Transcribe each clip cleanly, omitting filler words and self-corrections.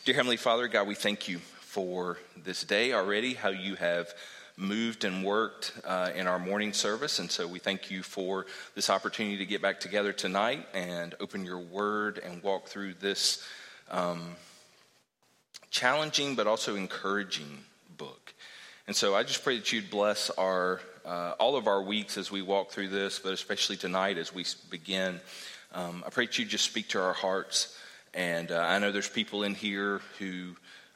Dear Heavenly Father, God, we thank you for this day already, how you have moved and worked in our morning service. And so we thank you for this opportunity to get back together tonight and open your word and walk through this challenging but also encouraging book. And so I just pray that you'd bless our all of our weeks as we walk through this, but especially tonight as we begin. I pray that you just speak to our hearts. And I know there's people in here who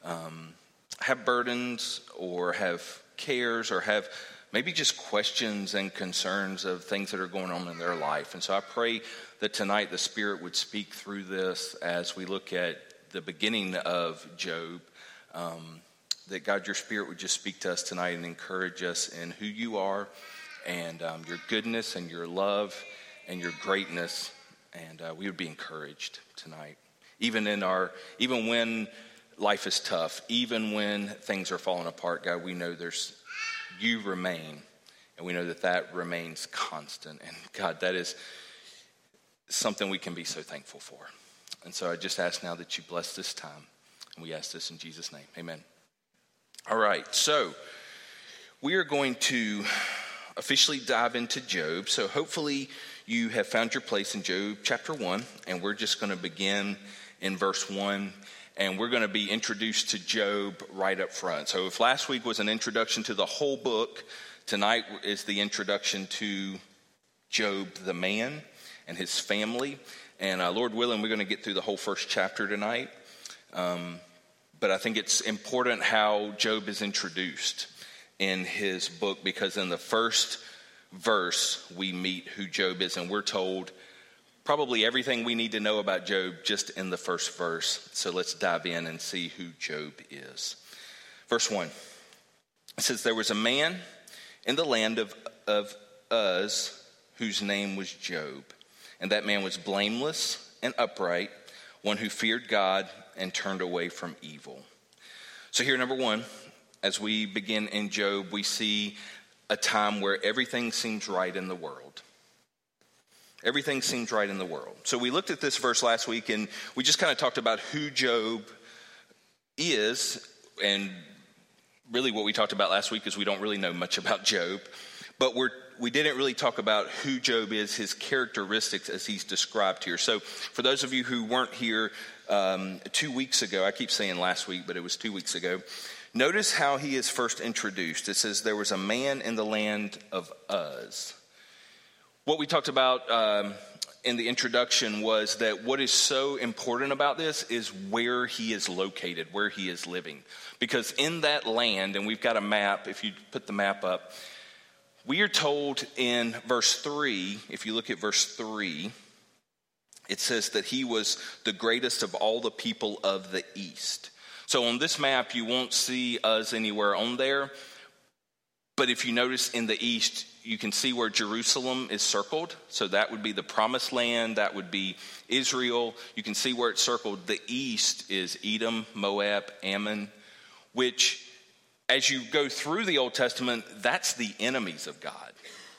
have burdens or have cares or have maybe just questions and concerns of things that are going on in their life. And so I pray that tonight the Spirit would speak through this as we look at the beginning of Job, that God, your Spirit would just speak to us tonight and encourage us in who you are and your goodness and your love and your greatness. And we would be encouraged tonight. Even when life is tough, even when things are falling apart, God, we know you remain, and we know that remains constant. And God, that is something we can be so thankful for. And so I just ask now that you bless this time, and we ask this in Jesus' name. Amen. All right, so we are going to officially dive into Job. So hopefully you have found your place in Job chapter 1, and we're just going to begin in verse 1, and we're going to be introduced to Job right up front. So if last week was an introduction to the whole book, tonight is the introduction to Job the man and his family. And Lord willing, we're going to get through the whole first chapter tonight. But I think it's important how Job is introduced in his book, because in the first verse we meet who Job is, and we're told probably everything we need to know about Job just in the first verse. So let's dive in and see who Job is. Verse 1, it says, there was a man in the land of Uz whose name was Job. And that man was blameless and upright, one who feared God and turned away from evil. So here, number one, as we begin in Job, we see a time where everything seems right in the world. Everything seems right in the world. So we looked at this verse last week, and we just kind of talked about who Job is. And really what we talked about last week is we don't really know much about Job. But we didn't really talk about who Job is, his characteristics as he's described here. So for those of you who weren't here 2 weeks ago, I keep saying last week, but it was 2 weeks ago. Notice how he is first introduced. It says there was a man in the land of Uz. What we talked about in the introduction was that what is so important about this is where he is located, where he is living. Because in that land, and we've got a map, if you put the map up, we are told in verse 3, if you look at verse 3, it says that he was the greatest of all the people of the east. So on this map, you won't see Uz anywhere on there. But if you notice in the east, you can see where Jerusalem is circled. So that would be the promised land. That would be Israel. You can see where it's circled. The east is Edom, Moab, Ammon, which as you go through the Old Testament, that's the enemies of God.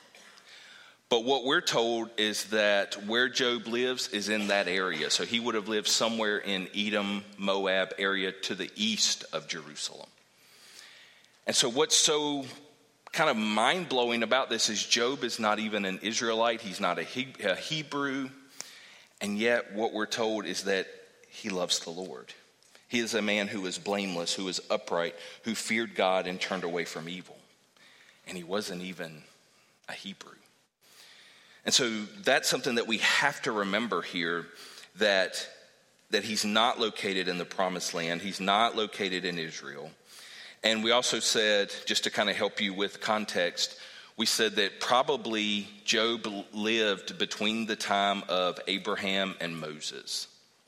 But what we're told is that where Job lives is in that area. So he would have lived somewhere in Edom, Moab area to the east of Jerusalem. And so what's so kind of mind-blowing about this is Job is not even an Israelite. He's not a Hebrew. And yet what we're told is that he loves the Lord. He is a man who is blameless, who is upright, who feared God and turned away from evil. And he wasn't even a Hebrew. And so that's something that we have to remember here, that he's not located in the promised land. He's not located in Israel. And we also said, just to kind of help you with context, we said that probably Job lived between the time of Abraham and Moses,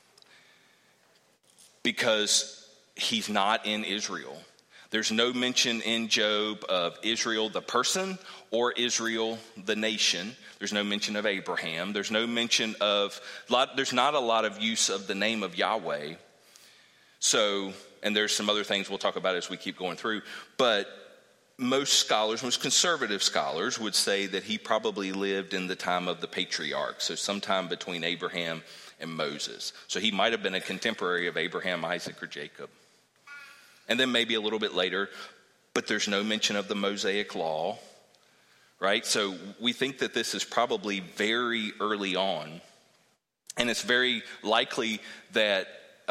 because he's not in Israel. There's no mention in Job of Israel the person or Israel the nation. There's no mention of Abraham. There's no mention of, there's not a lot of use of the name of Yahweh. So, and there's some other things we'll talk about as we keep going through. But most scholars, most conservative scholars would say that he probably lived in the time of the patriarchs. So sometime between Abraham and Moses. So he might have been a contemporary of Abraham, Isaac, or Jacob. And then maybe a little bit later, but there's no mention of the Mosaic law, right? So we think that this is probably very early on. And it's very likely that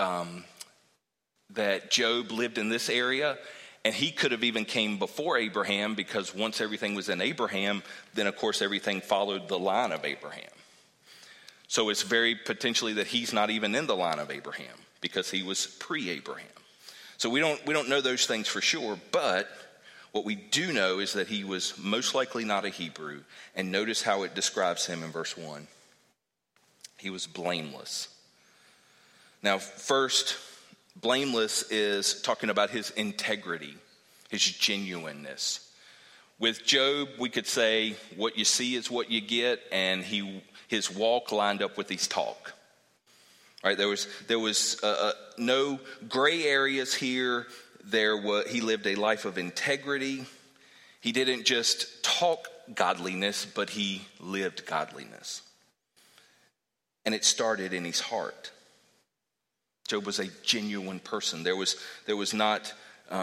that Job lived in this area, and he could have even came before Abraham, because once everything was in Abraham, then of course everything followed the line of Abraham. So it's very potentially that he's not even in the line of Abraham, because he was pre-Abraham. So we don't know those things for sure, but what we do know is that he was most likely not a Hebrew. And notice how it describes him in verse 1. He was blameless. Now, first, blameless is talking about his integrity, his genuineness. With Job, we could say what you see is what you get, and his walk lined up with his talk. Right? There was no gray areas here. He lived a life of integrity. He didn't just talk godliness, but he lived godliness. And it started in his heart. Job was a genuine person. There was not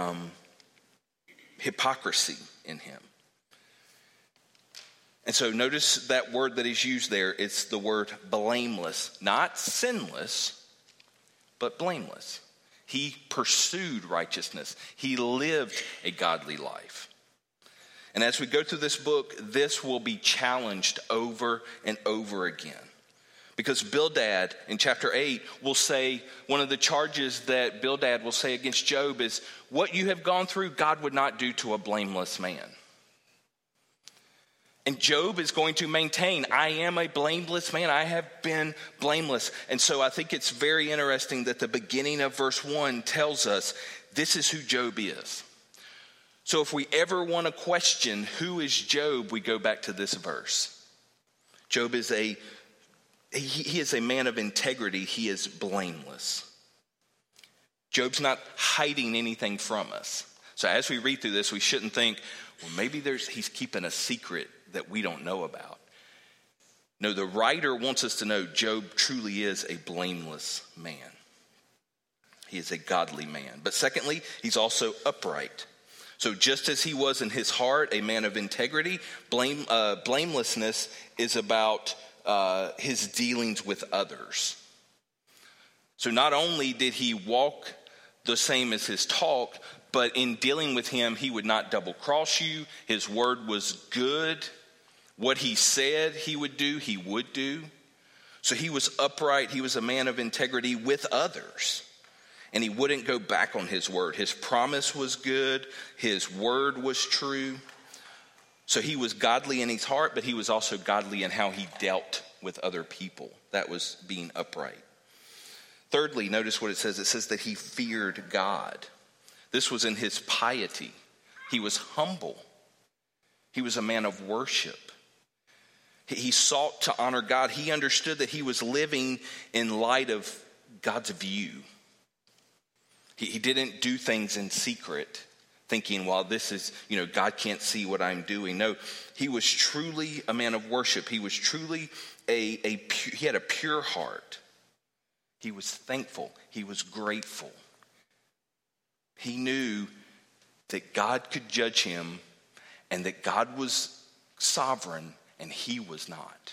hypocrisy in him. And so notice that word that is used there. It's the word blameless. Not sinless, but blameless. He pursued righteousness. He lived a godly life. And as we go through this book, this will be challenged over and over again. Because Bildad in chapter 8 will say, one of the charges that Bildad will say against Job is, what you have gone through, God would not do to a blameless man. And Job is going to maintain, I am a blameless man. I have been blameless. And so I think it's very interesting that the beginning of verse 1 tells us this is who Job is. So if we ever want to question who is Job, we go back to this verse. Job is he is a man of integrity. He is blameless. Job's not hiding anything from us. So as we read through this, we shouldn't think, well, maybe he's keeping a secret that we don't know about. No, the writer wants us to know Job truly is a blameless man. He is a godly man. But secondly, he's also upright. So just as he was in his heart a man of integrity, blamelessness is about his dealings with others. So not only did he walk the same as his talk, but in dealing with him, he would not double cross you. His word was good. What he said he would do, he would do. So he was upright. He was a man of integrity with others. And he wouldn't go back on his word. His promise was good. His word was true. So he was godly in his heart, but he was also godly in how he dealt with other people. That was being upright. Thirdly, notice what it says. It says that he feared God. This was in his piety. He was humble. He was a man of worship. He sought to honor God. He understood that he was living in light of God's view. He didn't do things in secret, thinking, well, this is, God can't see what I'm doing. No, he was truly a man of worship. He was truly he had a pure heart. He was thankful. He was grateful. He knew that God could judge him and that God was sovereign and he was not.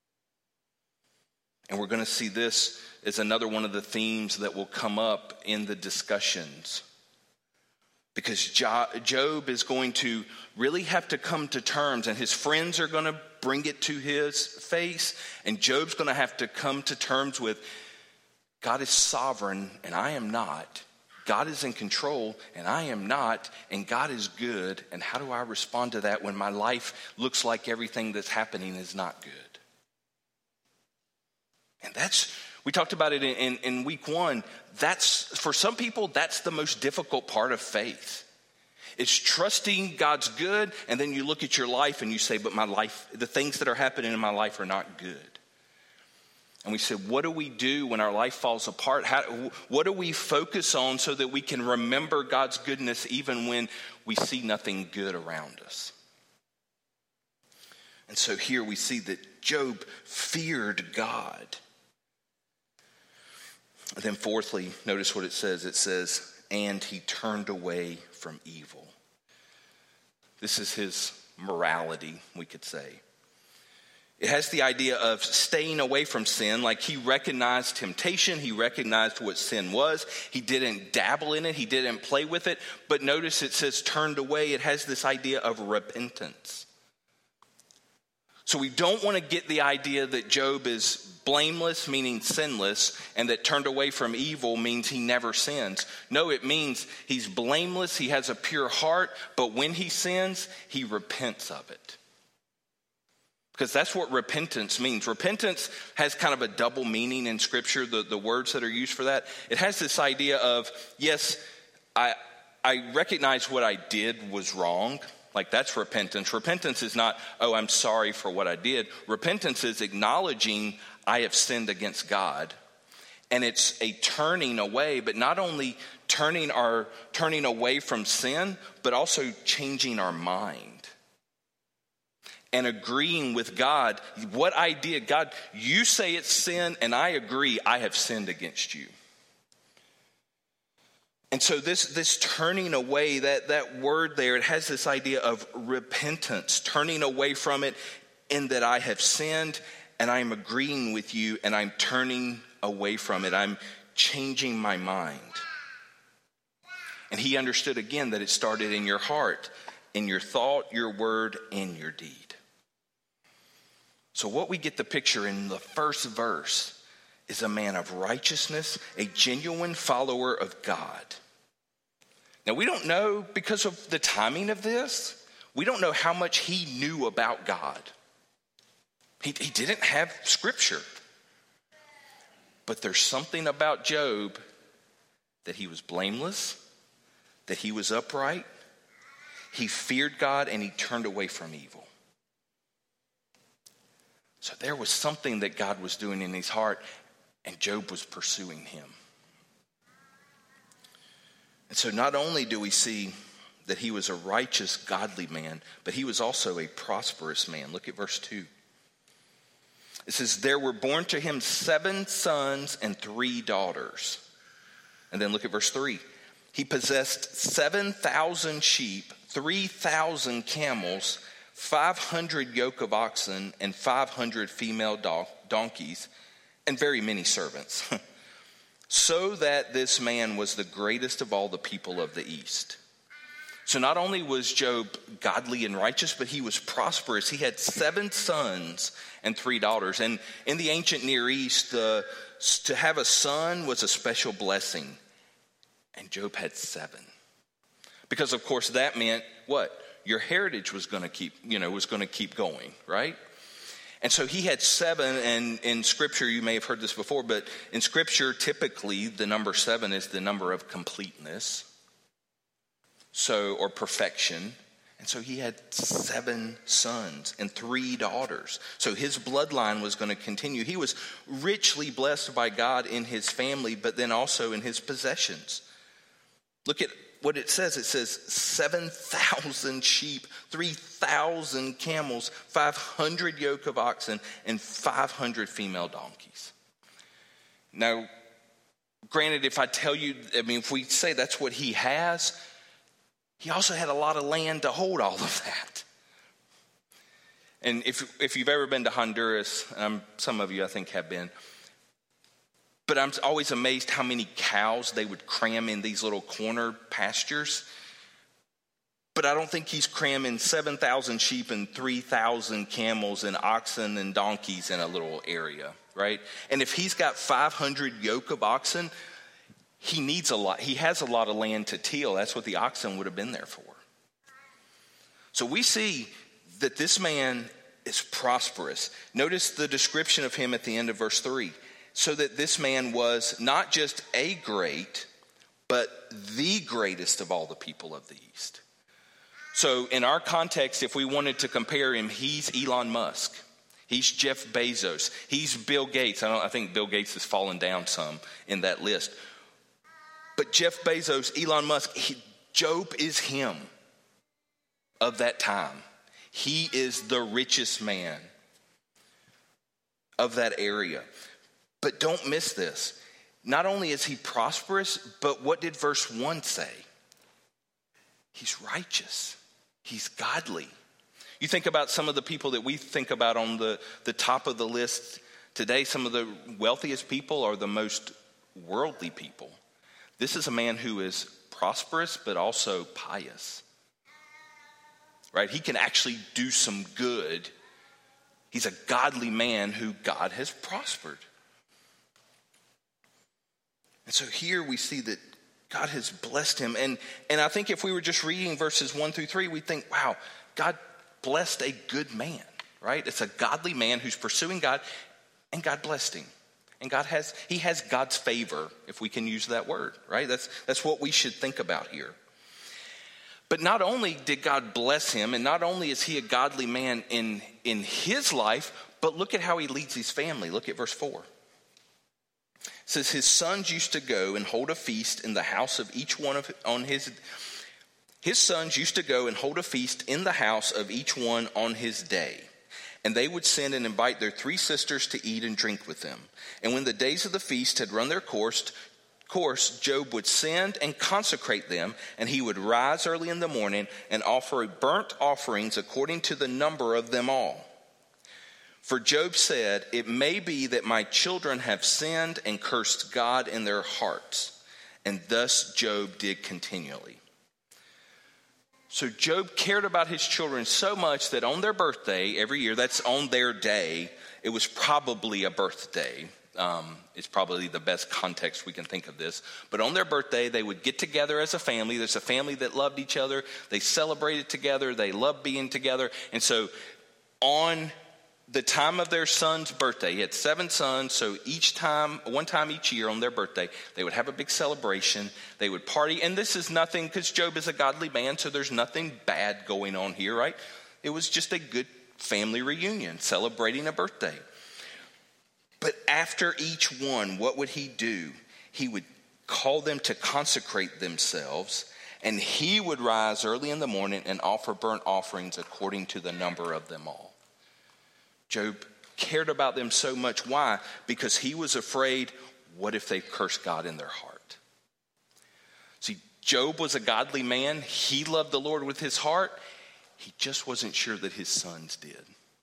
And we're going to see this as another one of the themes that will come up in the discussions. Because Job is going to really have to come to terms, and his friends are going to bring it to his face, and Job's going to have to come to terms with, God is sovereign and I am not. God is in control and I am not, and God is good. And how do I respond to that when my life looks like everything that's happening is not good? And we talked about it in week 1. For some people, that's the most difficult part of faith. It's trusting God's good, and then you look at your life and you say, but my life, the things that are happening in my life are not good. And we said, what do we do when our life falls apart? What do we focus on so that we can remember God's goodness even when we see nothing good around us? And so here we see that Job feared God. Then fourthly, notice what it says. It says, and he turned away from evil. This is his morality, we could say. It has the idea of staying away from sin, like he recognized temptation, he recognized what sin was, he didn't dabble in it, he didn't play with it, but notice it says turned away. It has this idea of repentance. So we don't want to get the idea that Job is blameless, meaning sinless, and that turned away from evil means he never sins. No, it means he's blameless, he has a pure heart, but when he sins, he repents of it. Because that's what repentance means. Repentance has kind of a double meaning in Scripture, the words that are used for that. It has this idea of, yes, I recognize what I did was wrong. Like that's repentance. Repentance is not, oh, I'm sorry for what I did. Repentance is acknowledging I have sinned against God. And it's a turning away, but not only turning away from sin, but also changing our mind. And agreeing with God, what I did, God, you say it's sin, and I agree, I have sinned against you. And so this turning away, that word there, it has this idea of repentance, turning away from it in that I have sinned, and I'm agreeing with you, and I'm turning away from it. I'm changing my mind. And he understood again that it started in your heart, in your thought, your word, and your deed. So what we get the picture in the first verse is a man of righteousness, a genuine follower of God. Now we don't know, because of the timing of this, we don't know how much he knew about God. He didn't have Scripture. But there's something about Job that he was blameless, that he was upright, he feared God, and he turned away from evil. So there was something that God was doing in his heart, and Job was pursuing him. And so not only do we see that he was a righteous, godly man, but he was also a prosperous man. Look at verse 2. It says, there were born to him 7 sons and 3 daughters. And then look at verse 3. He possessed 7,000 sheep, 3,000 camels, 500 yoke of oxen, and 500 female donkeys, and very many servants. So that this man was the greatest of all the people of the East. So not only was Job godly and righteous, but he was prosperous. He had 7 sons and 3 daughters. And in the ancient Near East, to have a son was a special blessing. And Job had 7. Because of course that meant what? Your heritage was going to keep going, right? And so he had 7, and in Scripture, you may have heard this before, but in Scripture, typically the number 7 is the number of completeness, or perfection. And so he had 7 sons and 3 daughters. So his bloodline was going to continue. He was richly blessed by God in his family, but then also in his possessions. Look at what it says. It says 7,000 sheep, 3,000 camels, 500 yoke of oxen, and 500 female donkeys. Now, granted, if we say that's what he has, he also had a lot of land to hold all of that. And if you've ever been to Honduras, some of you I think have been, but I'm always amazed how many cows they would cram in these little corner pastures. But I don't think he's cramming 7,000 sheep and 3,000 camels and oxen and donkeys in a little area, right? And if he's got 500 yoke of oxen, he needs a lot. He has a lot of land to till. That's what the oxen would have been there for. So we see that this man is prosperous. Notice the description of him at the end of verse 3. So that this man was not just a great, but the greatest of all the people of the East. So in our context, if we wanted to compare him, he's Elon Musk. He's Jeff Bezos. He's Bill Gates. I think Bill Gates has fallen down some in that list. But Jeff Bezos, Elon Musk, Job is him of that time. He is the richest man of that area. But don't miss this. not only is he prosperous, but what did verse 1 say? He's righteous. He's godly. You think about some of the people that we think about on the top of the list today. Some of the wealthiest people are the most worldly people. This is a man who is prosperous, but also pious. Right? He can actually do some good. He's a godly man who God has prospered. And so here we see that God has blessed him. And I think if we were just reading verses 1 through 3, we'd think, wow, God blessed a good man, right? It's a godly man who's pursuing God, and God blessed him. And he has God's favor, if we can use that word, right? That's what we should think about here. But not only did God bless him, and not only is he a godly man in his life, but look at how he leads his family. Look at verse 4. It says, his sons used to go and hold a feast in the house of each one His sons used to go and hold a feast in the house of each one on his day. And they would send and invite their 3 sisters to eat and drink with them. And when the days of the feast had run their course, Job would send and consecrate them, and he would rise early in the morning and offer burnt offerings according to the number of them all. For Job said, it may be that my children have sinned and cursed God in their hearts. And thus Job did continually. So Job cared about his children so much that on their birthday, every year, that's on their day, it was probably a birthday. It's probably the best context we can think of this. But on their birthday, they would get together as a family. There's a family that loved each other. They celebrated together. They loved being together. And so on the time of their son's birthday, he had 7 sons, so one time each year on their birthday, they would have a big celebration. They would party, and this is nothing, because Job is a godly man, so there's nothing bad going on here, right? It was just a good family reunion, celebrating a birthday. But after each one, what would he do? He would call them to consecrate themselves, and he would rise early in the morning and offer burnt offerings according to the number of them all. Job cared about them so much. Why? Because he was afraid, what if they curse God in their heart? See, Job was a godly man. He loved the Lord with his heart. He just wasn't sure that his sons did.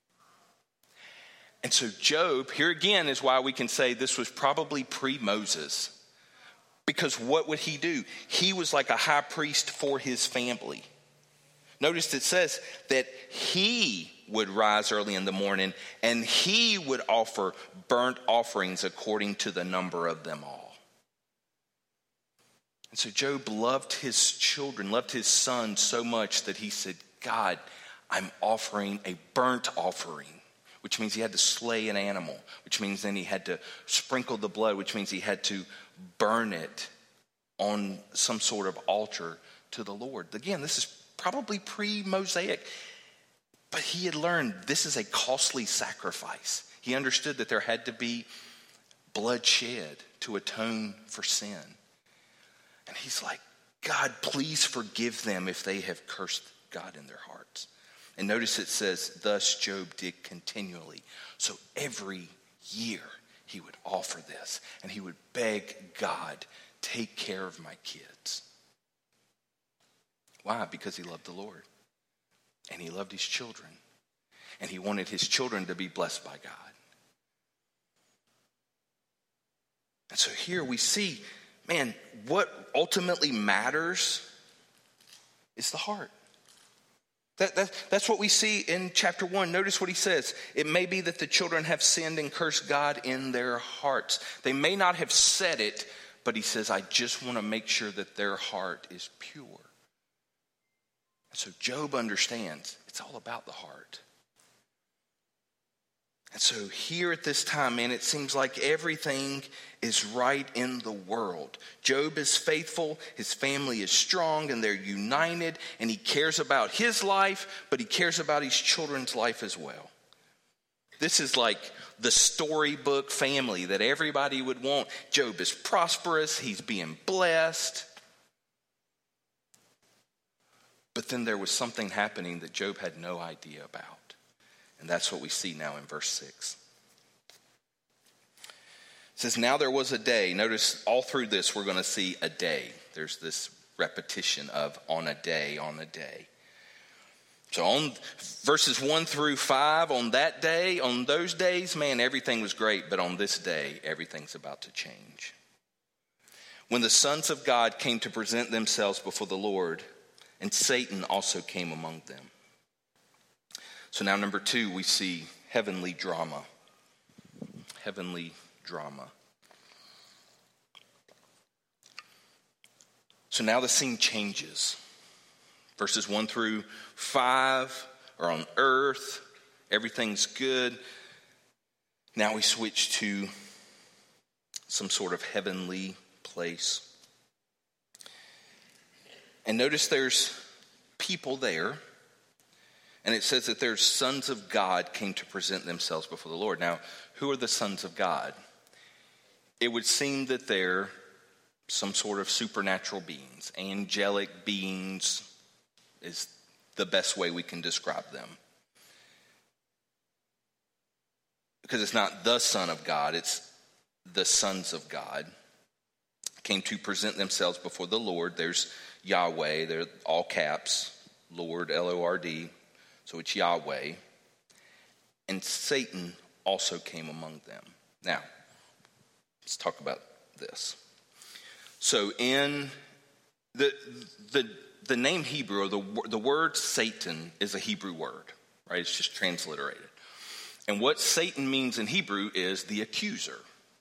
And so Job, here again is why we can say this was probably pre-Moses. Because what would he do? He was like a high priest for his family. Notice it says that he would rise early in the morning and he would offer burnt offerings according to the number of them all. And so Job loved his children, loved his sons so much that he said, God, I'm offering a burnt offering, which means he had to slay an animal, which means then he had to sprinkle the blood, which means he had to burn it on some sort of altar to the Lord. Again, this is probably pre-Mosaic. But he had learned this is a costly sacrifice. He understood that there had to be blood shed to atone for sin. And he's like, God, please forgive them if they have cursed God in their hearts. And notice it says, thus Job did continually. So every year he would offer this and he would beg God, take care of my kids. Why? Because he loved the Lord. And he loved his children. And he wanted his children to be blessed by God. And so here we see, man, what ultimately matters is the heart. That's what we see in chapter 1. Notice what he says. It may be that the children have sinned and cursed God in their hearts. They may not have said it, but he says, I just want to make sure that their heart is pure. So Job understands it's all about the heart. And so here at this time, man, it seems like everything is right in the world. Job is faithful, his family is strong, and they're united, and he cares about his life, but he cares about his children's life as well. This is like the storybook family that everybody would want. Job is prosperous, he's being blessed. But then there was something happening that Job had no idea about. And that's what we see now in verse 6. It It says, now there was a day. Notice all through this, we're going to see a day. There's this repetition of on a day, on a day. So on verses 1 through 5, on that day, on those days, man, everything was great. But on this day, everything's about to change. When the sons of God came to present themselves before the Lord, and Satan also came among them. So now number 2, we see heavenly drama. Heavenly drama. So now the scene changes. Verses 1 through 5 are on earth. Everything's good. Now we switch to some sort of heavenly place. And notice there's people there. And it says that there's sons of God came to present themselves before the Lord. Now, who are the sons of God? It would seem that they're some sort of supernatural beings. Angelic beings is the best way we can describe them. Because it's not the Son of God, it's the sons of God. Came to present themselves before the Lord. There's Yahweh, they're all caps, Lord, L-O-R-D. So it's Yahweh. And Satan also came among them. Now, let's talk about this. So in the name Hebrew, or the word Satan is a Hebrew word, right? It's just transliterated. And what Satan means in Hebrew is the accuser,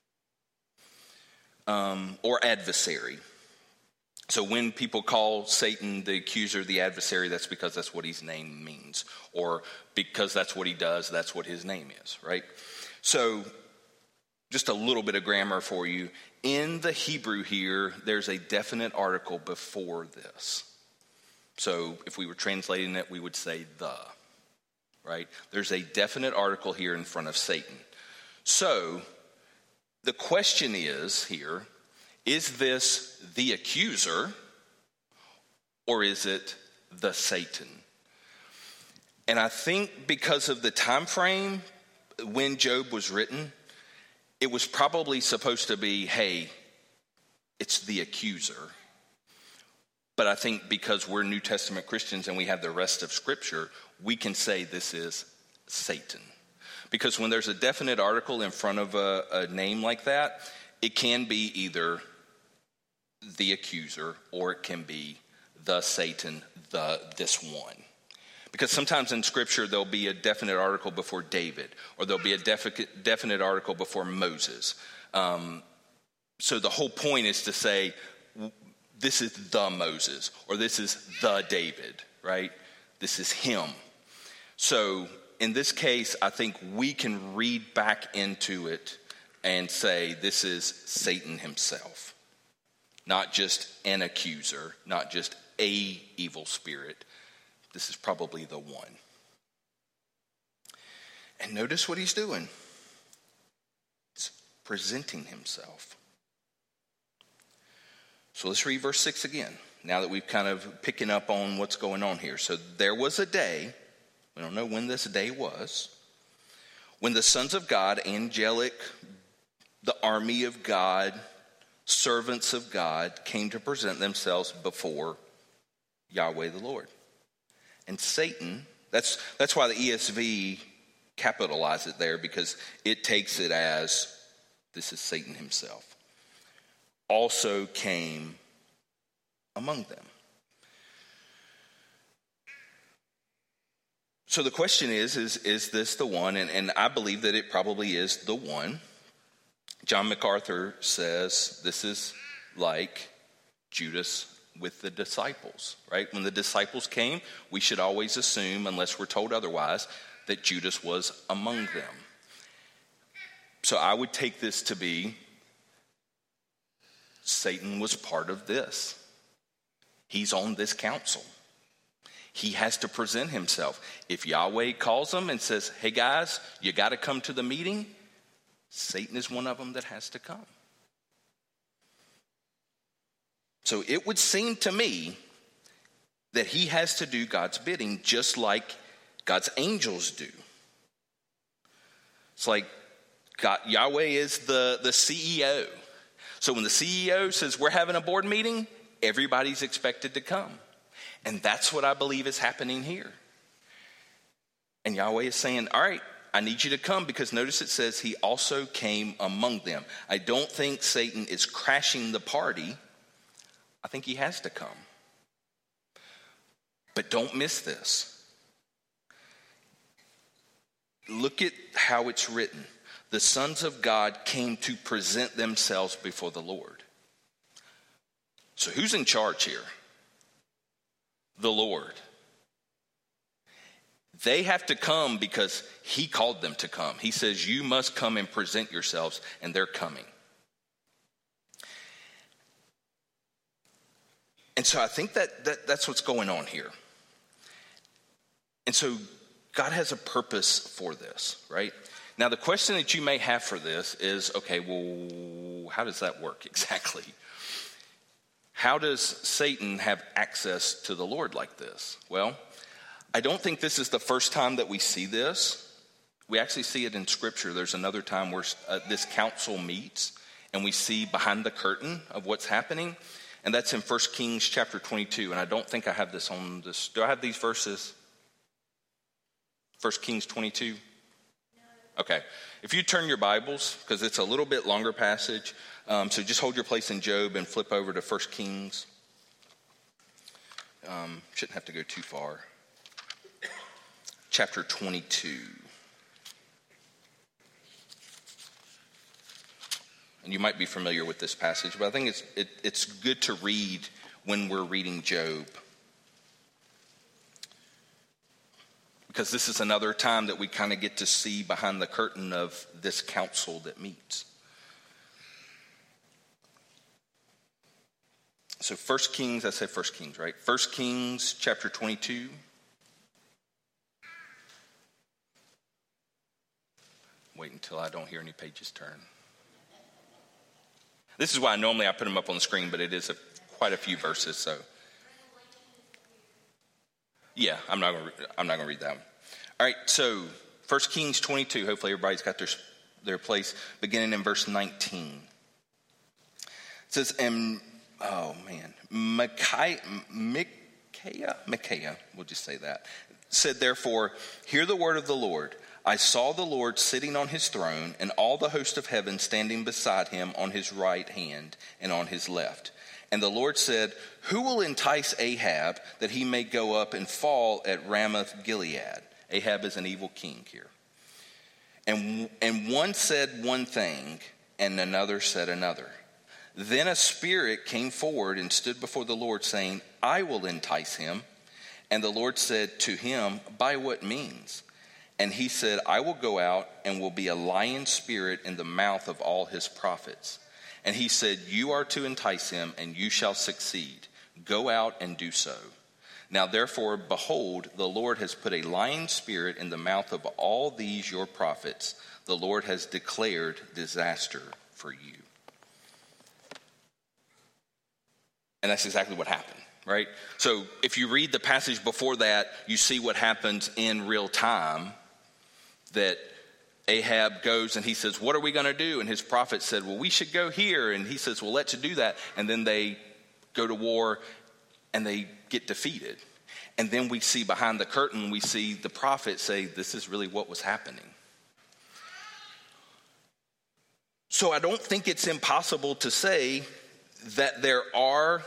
or adversary. So when people call Satan the accuser, the adversary, that's because that's what his name means. Or because that's what he does, that's what his name is, right? So just a little bit of grammar for you. In the Hebrew here, there's a definite article before this. So if we were translating it, we would say the, right? There's a definite article here in front of Satan. So the question is here, is this the accuser or is it the Satan? And I think because of the time frame when Job was written, it was probably supposed to be, hey, it's the accuser. But I think because we're New Testament Christians and we have the rest of Scripture, we can say this is Satan. Because when there's a definite article in front of a name like that, it can be either the accuser or it can be the Satan, this one. Because sometimes in Scripture there'll be a definite article before David, or there'll be a definite article before Moses. So the whole point is to say, this is the Moses, or this is the David, right? This is him. So in this case, I think we can read back into it and say this is Satan himself. Not just an accuser, not just a evil spirit. This is probably the one. And notice what he's doing. He's presenting himself. So let's read verse 6 again, now that we've kind of picking up on what's going on here. So there was a day, we don't know when this day was, when the sons of God, angelic, the army of God, servants of God, came to present themselves before Yahweh the Lord. And Satan, that's why the ESV capitalized it there, because it takes it as this is Satan himself. Also came among them. So the question is this the one? And I believe that it probably is the one. John MacArthur says this is like Judas with the disciples, right? When the disciples came, we should always assume, unless we're told otherwise, that Judas was among them. So I would take this to be Satan was part of this. He's on this council. He has to present himself. If Yahweh calls him and says, hey guys, you got to come to the meeting, Satan is one of them that has to come. So it would seem to me that he has to do God's bidding just like God's angels do. It's like Yahweh is the CEO. So when the CEO says we're having a board meeting, everybody's expected to come. And that's what I believe is happening here. And Yahweh is saying, all right, I need you to come, because notice it says he also came among them. I don't think Satan is crashing the party. I think he has to come. But don't miss this. Look at how it's written. The sons of God came to present themselves before the Lord. So who's in charge here? The Lord. They have to come because he called them to come. He says, you must come and present yourselves, and they're coming. And so I think that's what's going on here. And so God has a purpose for this, right? Now, the question that you may have for this is, okay, well, how does that work exactly? How does Satan have access to the Lord like this? Well, I don't think this is the first time that we see this. We actually see it in Scripture. There's another time where this council meets, and we see behind the curtain of what's happening. And that's in 1 Kings chapter 22. And I don't think I have this on this. Do I have these verses? 1 Kings 22? Okay. If you turn your Bibles, because it's a little bit longer passage, so just hold your place in Job and flip over to 1 Kings. Shouldn't have to go too far. Chapter 22. And you might be familiar with this passage, but I think it's good to read when we're reading Job. Because this is another time that we kind of get to see behind the curtain of this council that meets. So 1 Kings, I said 1 Kings, right? 1 Kings chapter 22. Wait until I don't hear any pages turn. This is why normally I put them up on the screen, but it is quite a few verses, so. Yeah, I'm not going to read that one. All right, so 1 Kings 22. Hopefully everybody's got their place, beginning in verse 19. It says, Micaiah, we'll just say that, said, therefore, hear the word of the Lord. I saw the Lord sitting on his throne, and all the host of heaven standing beside him on his right hand and on his left. And the Lord said, who will entice Ahab that he may go up and fall at Ramoth Gilead? Ahab is an evil king here. And one said one thing, and another said another. Then a spirit came forward and stood before the Lord, saying, I will entice him. And the Lord said to him, by what means? And he said, I will go out and will be a lion spirit in the mouth of all his prophets. And he said, you are to entice him, and you shall succeed. Go out and do so. Now therefore, behold, the Lord has put a lion spirit in the mouth of all these your prophets. The Lord has declared disaster for you. And that's exactly what happened, right? So if you read the passage before that, you see what happens in real time, that Ahab goes and he says, what are we going to do? And his prophet said, well, we should go here. And he says, well, let's do that. And then they go to war and they get defeated. And then we see behind the curtain, we see the prophet say, this is really what was happening. So I don't think it's impossible to say that there are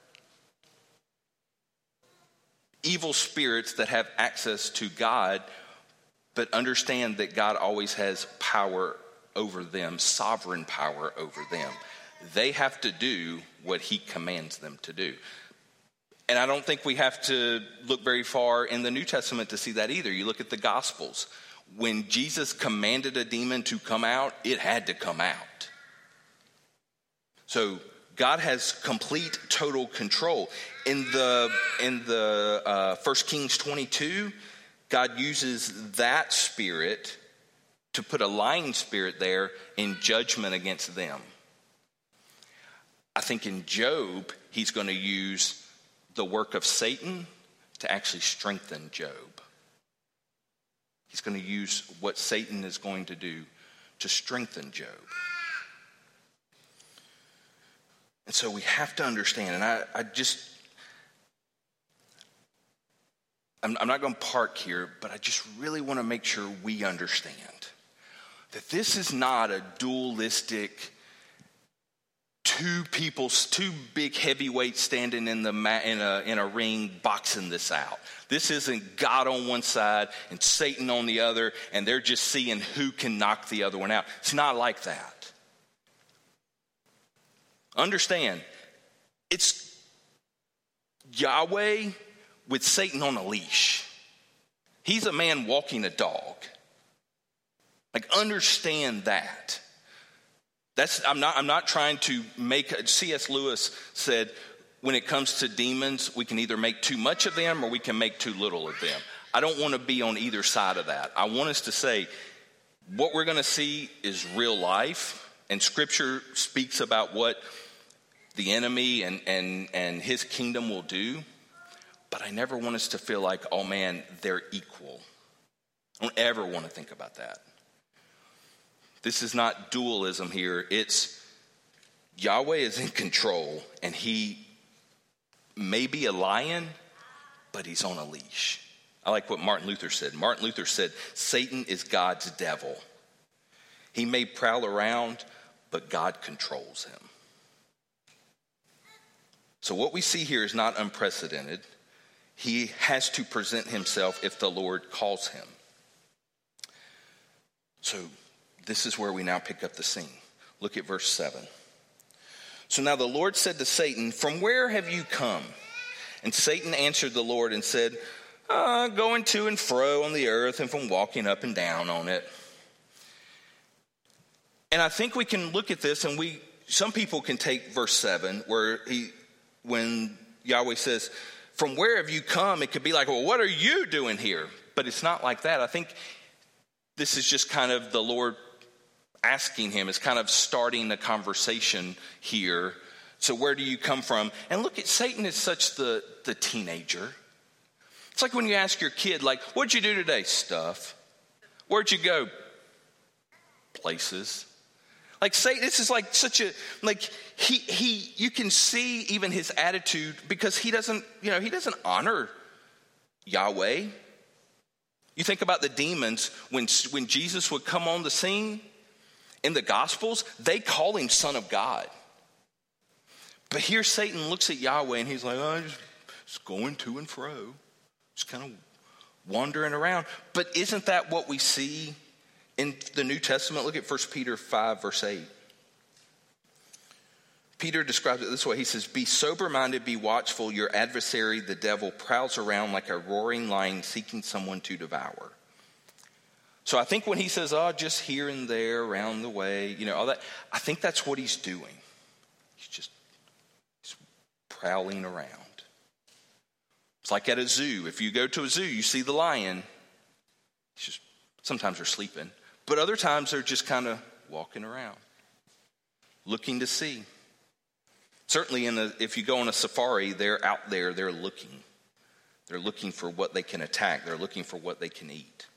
evil spirits that have access to God, but understand that God always has power over them, sovereign power over them. They have to do what he commands them to do. And I don't think we have to look very far in the New Testament to see that either. You look at the Gospels. When Jesus commanded a demon to come out, it had to come out. So God has complete, total control. In the 1 Kings 22, God uses that spirit to put a lying spirit there in judgment against them. I think in Job, he's going to use the work of Satan to actually strengthen Job. He's going to use what Satan is going to do to strengthen Job. And so we have to understand, and I'm not going to park here, but I just really want to make sure we understand that this is not a dualistic, two big heavyweights standing in a ring boxing this out. This isn't God on one side and Satan on the other, and they're just seeing who can knock the other one out. It's not like that. Understand, it's Yahweh with Satan on a leash. He's a man walking a dog. Like, understand that. I'm not trying to make. C.S. Lewis said, when it comes to demons, we can either make too much of them or we can make too little of them. I don't want to be on either side of that. I want us to say what we're going to see is real life, and Scripture speaks about what the enemy and his kingdom will do. But I never want us to feel like, oh man, they're equal. I don't ever want to think about that. This is not dualism here. It's Yahweh is in control, and he may be a lion, but he's on a leash. I like what Martin Luther said. Martin Luther said, Satan is God's devil. He may prowl around, but God controls him. So what we see here is not unprecedented. He has to present himself if the Lord calls him. So this is where we now pick up the scene. Look at verse 7. So now the Lord said to Satan, "From where have you come?" And Satan answered the Lord and said, "Going to and fro on the earth and from walking up and down on it." And I think we can look at this, and some people can take verse 7 when Yahweh says, "From where have you come?" It could be like, well, what are you doing here? But it's not like that. I think this is just kind of the Lord asking him. It's kind of starting the conversation here. So where do you come from? And look at Satan as such the teenager. It's like when you ask your kid, like, what'd you do today? Stuff. Where'd you go? Places. Like Satan, this is like such a, like you can see even his attitude, because he doesn't honor Yahweh. You think about the demons, when Jesus would come on the scene in the Gospels, they call him Son of God. But here Satan looks at Yahweh and he's like, just going to and fro, just kind of wandering around. But isn't that what we see in the New Testament? Look at 1 Peter 5, verse 8. Peter describes it this way. He says, "Be sober-minded, be watchful. Your adversary, the devil, prowls around like a roaring lion seeking someone to devour." So I think when he says, just here and there, around the way, all that, I think that's what he's doing. He's prowling around. It's like at a zoo. If you go to a zoo, you see the lion. Sometimes they're sleeping, but other times they're just kind of walking around, looking to see. Certainly if you go on a safari, they're out there, they're looking. They're looking for what they can attack. They're looking for what they can eat.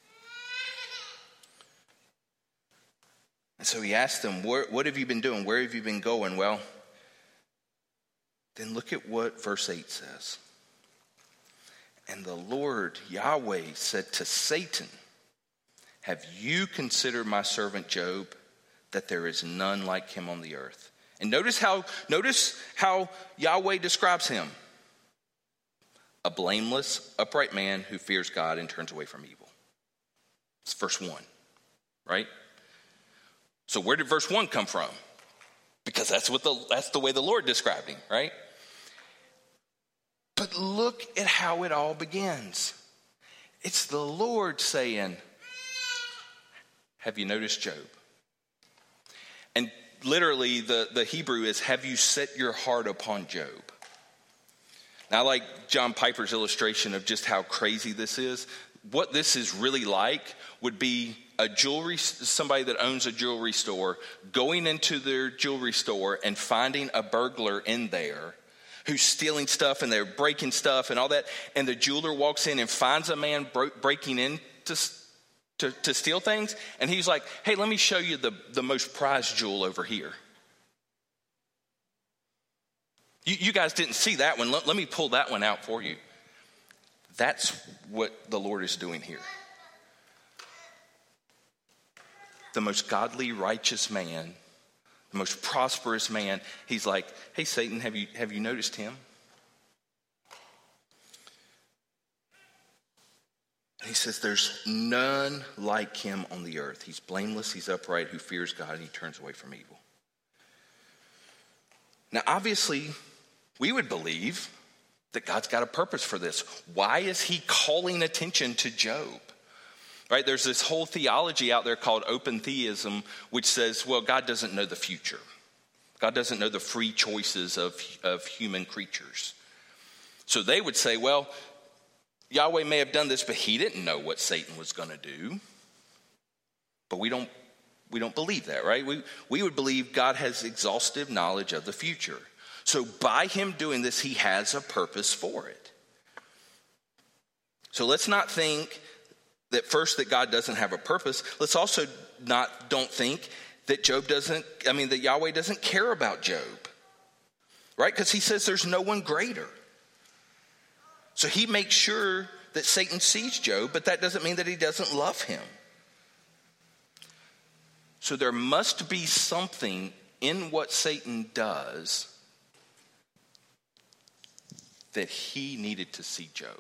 And so he asked them, what have you been doing? Where have you been going? Well, then look at what verse 8 says. And the Lord, Yahweh, said to Satan, "Have you considered my servant Job, that there is none like him on the earth?" And notice how Yahweh describes him. A blameless, upright man who fears God and turns away from evil. It's verse 1, right? So where did verse 1 come from? Because that's the way the Lord described him, right? But look at how it all begins. It's the Lord saying, "Have you noticed Job?" And literally the Hebrew is, "Have you set your heart upon Job?" Now, I like John Piper's illustration of just how crazy this is. What this is really like would be somebody that owns a jewelry store going into their jewelry store and finding a burglar in there who's stealing stuff and they're breaking stuff and all that. And the jeweler walks in and finds a man breaking into to steal things. And he's like, hey, let me show you the most prized jewel over here. You guys didn't see that one. Let me pull that one out for you. That's what the Lord is doing here. The most godly, righteous man, the most prosperous man, he's like, hey, Satan, have you noticed him? He says, there's none like him on the earth. He's blameless, he's upright, who fears God, and he turns away from evil. Now, obviously, we would believe that God's got a purpose for this. Why is he calling attention to Job? Right? There's this whole theology out there called open theism, which says, well, God doesn't know the future. God doesn't know the free choices of human creatures. So they would say, well, Yahweh may have done this, but he didn't know what Satan was going to do. But we don't believe that, right? We would believe God has exhaustive knowledge of the future. So by him doing this, he has a purpose for it. So let's not think that first that God doesn't have a purpose. Let's also don't think that that Yahweh doesn't care about Job. Right? Because he says there's no one greater. So he makes sure that Satan sees Job, but that doesn't mean that he doesn't love him. So there must be something in what Satan does that he needed to see Job.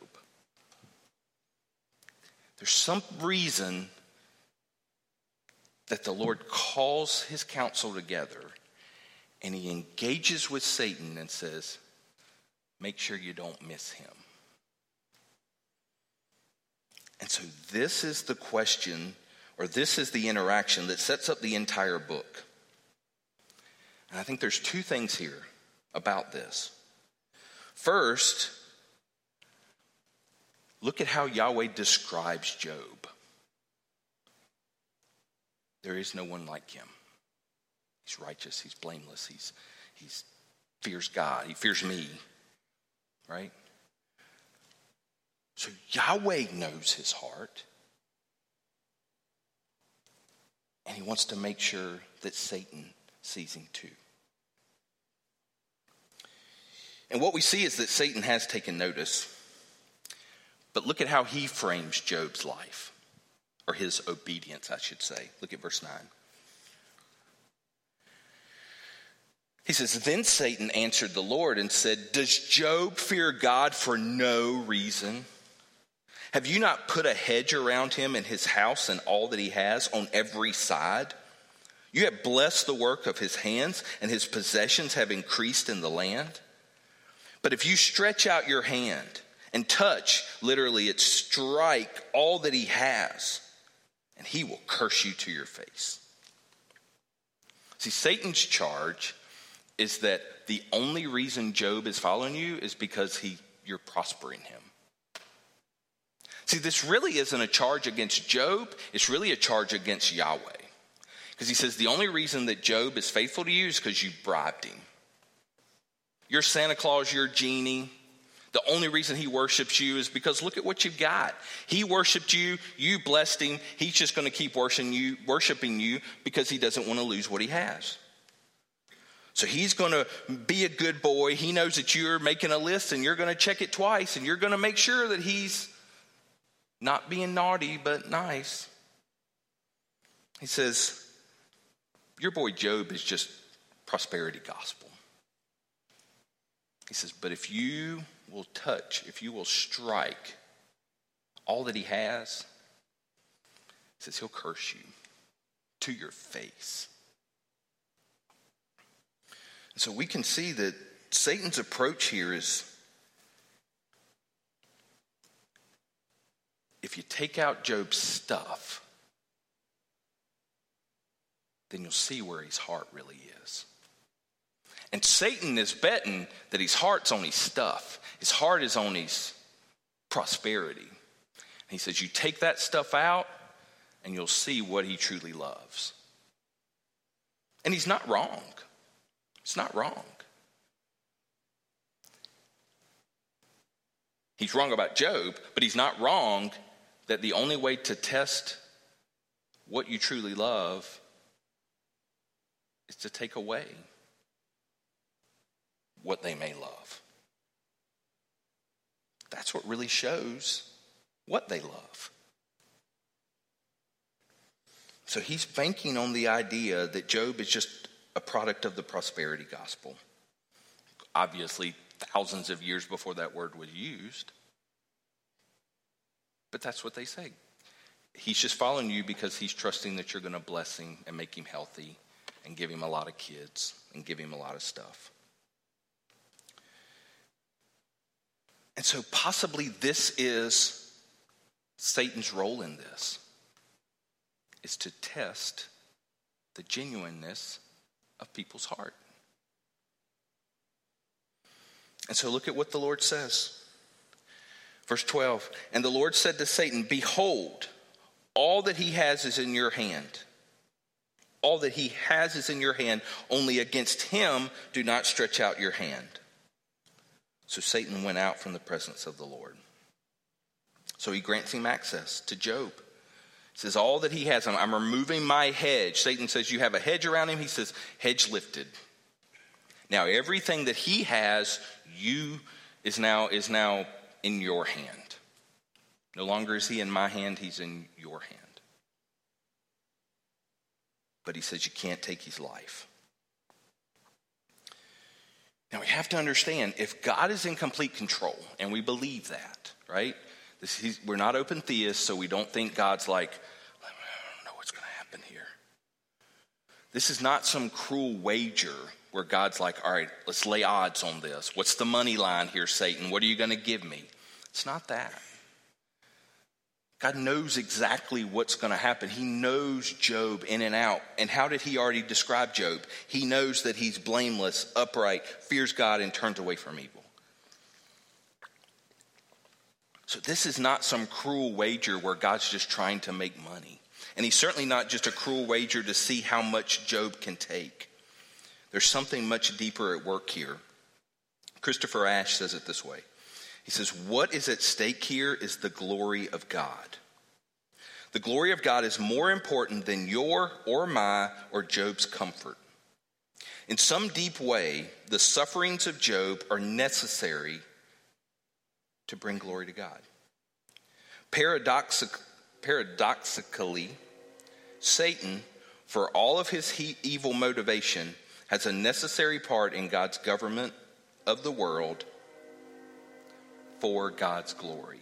There's some reason that the Lord calls his counsel together and he engages with Satan and says, make sure you don't miss him. And so this is the question, or this is the interaction that sets up the entire book. And I think there's two things here about this. First, look at how Yahweh describes Job. There is no one like him. He's righteous, he's blameless, he fears God, he fears me, right? So Yahweh knows his heart. And he wants to make sure that Satan sees him too. And what we see is that Satan has taken notice. But look at how he frames Job's life. Or his obedience, I should say. Look at verse 9. He says, then Satan answered the Lord and said, does Job fear God for no reason? Have you not put a hedge around him and his house and all that he has on every side? You have blessed the work of his hands, and his possessions have increased in the land. But if you stretch out your hand and touch, literally it's strike all that he has, and he will curse you to your face. See, Satan's charge is that the only reason Job is following you is because you're prospering him. See, this really isn't a charge against Job. It's really a charge against Yahweh. Because he says the only reason that Job is faithful to you is because you bribed him. You're Santa Claus, you're Genie. The only reason he worships you is because look at what you've got. He worshiped you, you blessed him. He's just going to keep worshiping you because he doesn't want to lose what he has. So he's going to be a good boy. He knows that you're making a list and you're going to check it twice and you're going to make sure that he's not being naughty but nice. He says, your boy Job is just prosperity gospel. He says, but if you will touch, if you will strike all that he has, he says he'll curse you to your face. And so we can see that Satan's approach here is, if you take out Job's stuff, then you'll see where his heart really is. And Satan is betting that his heart's on his stuff. His heart is on his prosperity. And he says, you take that stuff out and you'll see what he truly loves. And he's not wrong. It's not wrong. He's wrong about Job, but he's not wrong that the only way to test what you truly love is to take away what they may love. That's what really shows what they love. So he's banking on the idea that Job is just a product of the prosperity gospel. Obviously, thousands of years before that word was used. But that's what they say. He's just following you because he's trusting that you're going to bless him and make him healthy and give him a lot of kids and give him a lot of stuff. And so possibly this is Satan's role in this, is to test the genuineness of people's heart. And so look at what the Lord says. Verse 12, and the Lord said to Satan, behold, all that he has is in your hand. All that he has is in your hand. Only against him do not stretch out your hand. So Satan went out from the presence of the Lord. So he grants him access to Job. He says, all that he has, I'm removing my hedge. Satan says, you have a hedge around him. He says, hedge lifted. Now everything that he has, is now in your hand. No longer is he in my hand, he's in your hand. But he says you can't take his life. Now we have to understand, if God is in complete control, and we believe that, right? We're not open theists, so we don't think God's like, I don't know what's going to happen here. This is not some cruel wager where God's like, all right, let's lay odds on this. What's the money line here, Satan? What are you going to give me? It's not that. God knows exactly what's going to happen. He knows Job in and out. And how did he already describe Job? He knows that he's blameless, upright, fears God, and turns away from evil. So this is not some cruel wager where God's just trying to make money. And he's certainly not just a cruel wager to see how much Job can take. There's something much deeper at work here. Christopher Ash says it this way. He says, what is at stake here is the glory of God. The glory of God is more important than your or my or Job's comfort. In some deep way, the sufferings of Job are necessary to bring glory to God. Paradoxically, Satan, for all of his evil motivation, has a necessary part in God's government of the world for God's glory.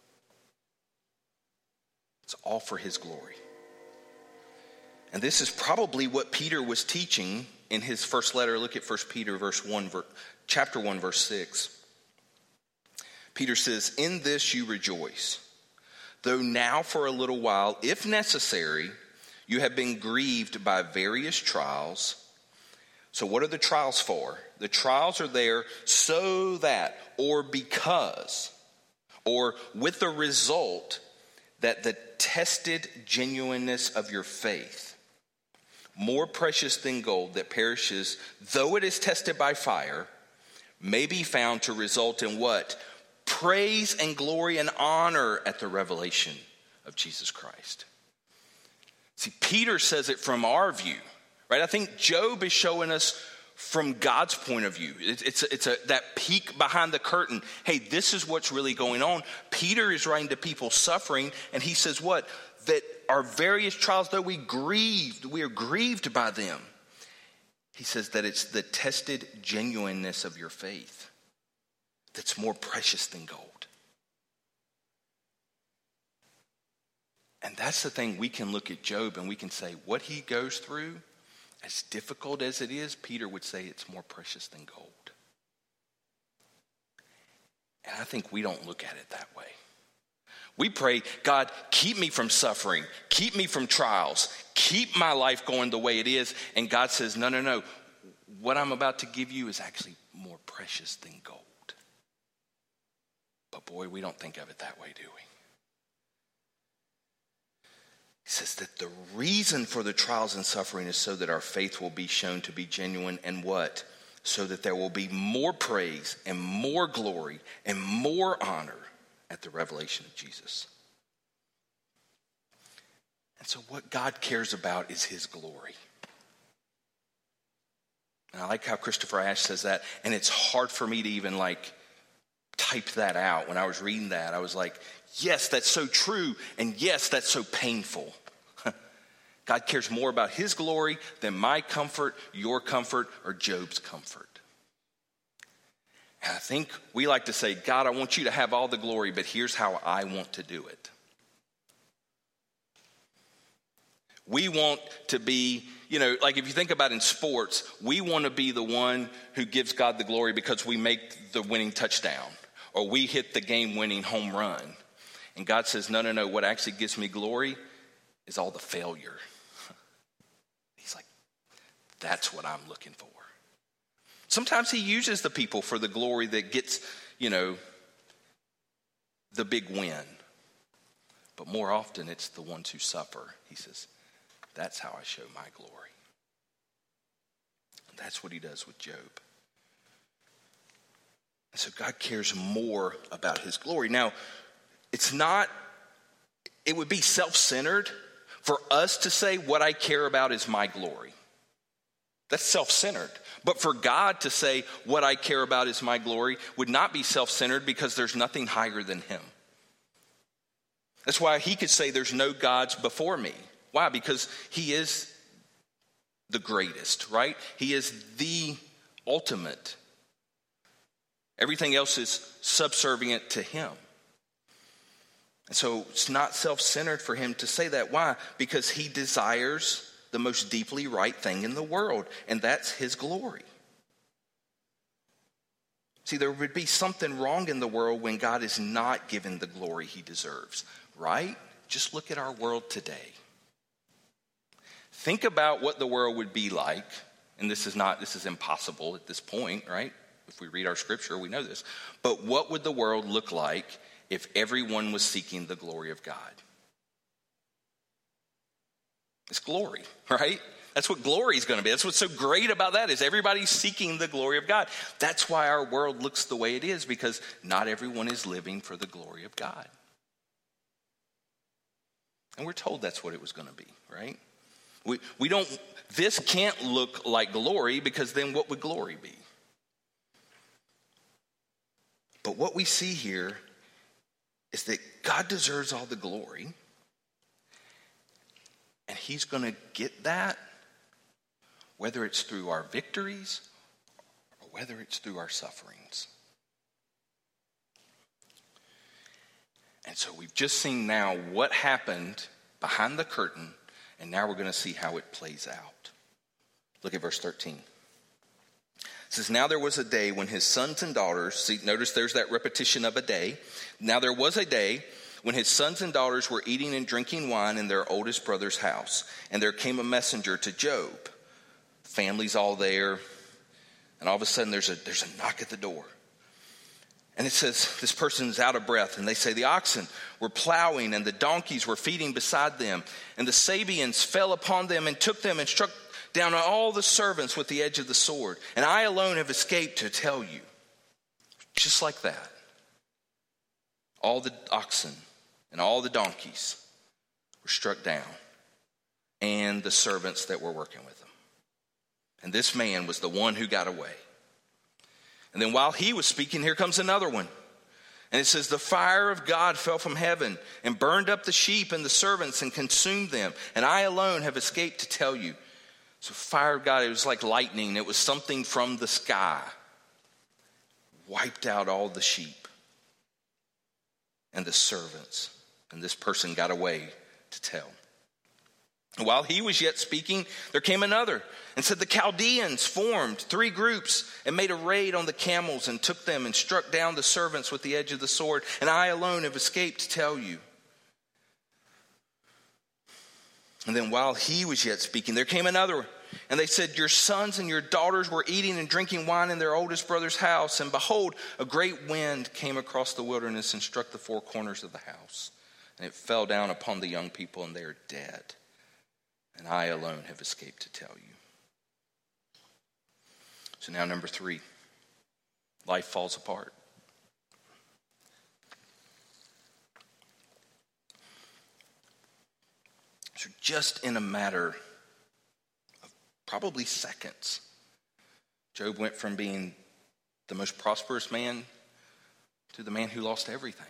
It's all for his glory. And this is probably what Peter was teaching in his first letter. Look at 1 Peter chapter 1, verse 6. Peter says, in this you rejoice, though now for a little while, if necessary, you have been grieved by various trials. So what are the trials for? The trials are there so that, or because, or with the result that the tested genuineness of your faith, more precious than gold that perishes, though it is tested by fire, may be found to result in what? Praise and glory and honor at the revelation of Jesus Christ. See, Peter says it from our view, right? I think Job is showing us from God's point of view. It's that peek behind the curtain. Hey, this is what's really going on. Peter is writing to people suffering, and he says what? That our various trials, though we are grieved by them. He says that it's the tested genuineness of your faith that's more precious than gold. And that's the thing, we can look at Job and we can say what he goes through, as difficult as it is, Peter would say it's more precious than gold. And I think we don't look at it that way. We pray, God, keep me from suffering, keep me from trials, keep my life going the way it is. And God says, no. What I'm about to give you is actually more precious than gold. But boy, we don't think of it that way, do we? He says that the reason for the trials and suffering is so that our faith will be shown to be genuine, and what? So that there will be more praise and more glory and more honor at the revelation of Jesus. And so what God cares about is his glory. And I like how Christopher Ash says that, and it's hard for me to even type that out. When I was reading that, I was like, yes, that's so true, and yes, that's so painful. God cares more about his glory than my comfort, your comfort, or Job's comfort. And I think we like to say, God, I want you to have all the glory, but here's how I want to do it. We want to be, if you think about in sports, we want to be the one who gives God the glory because we make the winning touchdown or we hit the game-winning home run. And God says, no, what actually gives me glory is all the failure. He's like, that's what I'm looking for. Sometimes he uses the people for the glory that gets, the big win. But more often it's the ones who suffer. He says, that's how I show my glory. And that's what he does with Job. And so God cares more about his glory. Now, it would be self-centered for us to say what I care about is my glory. That's self-centered. But for God to say what I care about is my glory would not be self-centered because there's nothing higher than him. That's why he could say there's no gods before me. Why? Because he is the greatest, right? He is the ultimate. Everything else is subservient to him. And so it's not self-centered for him to say that. Why? Because he desires the most deeply right thing in the world, and that's his glory. See, there would be something wrong in the world when God is not given the glory he deserves, right? Just look at our world today. Think about what the world would be like, and this is impossible at this point, right? If we read our scripture, we know this. But what would the world look like if everyone was seeking the glory of God? It's glory, right? That's what glory is going to be. That's what's so great about that is everybody's seeking the glory of God. That's why our world looks the way it is, because not everyone is living for the glory of God. And we're told that's what it was going to be, right? This can't look like glory, because then what would glory be? But what we see here is that God deserves all the glory, and he's going to get that whether it's through our victories or whether it's through our sufferings. And so we've just seen now what happened behind the curtain, and now we're going to see how it plays out. Look at verse 13. It says, now there was a day when his sons and daughters, see, notice there's that repetition of a day. Now there was a day when his sons and daughters were eating and drinking wine in their oldest brother's house. And there came a messenger to Job. Family's all there. And all of a sudden there's a knock at the door. And it says this person's out of breath. And they say the oxen were plowing and the donkeys were feeding beside them. And the Sabeans fell upon them and took them and struck down all the servants with the edge of the sword. And I alone have escaped to tell you. Just like that. All the oxen and all the donkeys were struck down, and the servants that were working with them. And this man was the one who got away. And then while he was speaking, here comes another one. And it says, the fire of God fell from heaven and burned up the sheep and the servants and consumed them. And I alone have escaped to tell you. So fire of God, it was like lightning. It was something from the sky. Wiped out all the sheep and the servants. And this person got away to tell. And while he was yet speaking, there came another and said, the Chaldeans formed 3 groups and made a raid on the camels and took them and struck down the servants with the edge of the sword. And I alone have escaped to tell you. And then while he was yet speaking, there came another. And they said, your sons and your daughters were eating and drinking wine in their oldest brother's house. And behold, a great wind came across the wilderness and struck the 4 corners of the house. And it fell down upon the young people, and they are dead. And I alone have escaped to tell you. So now number 3, life falls apart. So just in a matter of probably seconds, Job went from being the most prosperous man to the man who lost everything.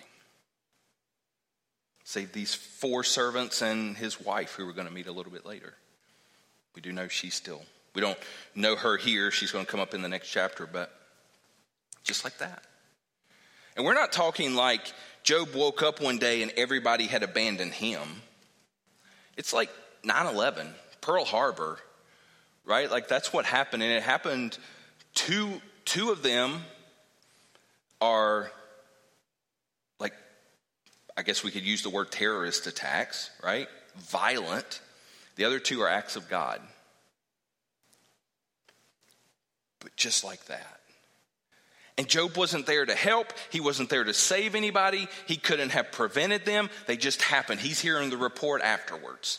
Save these 4 servants and his wife, who we're going to meet a little bit later. We do know we don't know her here. She's going to come up in the next chapter, but just like that. And we're not talking like Job woke up one day and everybody had abandoned him. It's like 9/11, Pearl Harbor, right? Like that's what happened. And it happened, two of them are like, I guess we could use the word terrorist attacks, right? Violent. The other 2 are acts of God. But just like that. And Job wasn't there to help. He wasn't there to save anybody. He couldn't have prevented them. They just happened. He's hearing the report afterwards.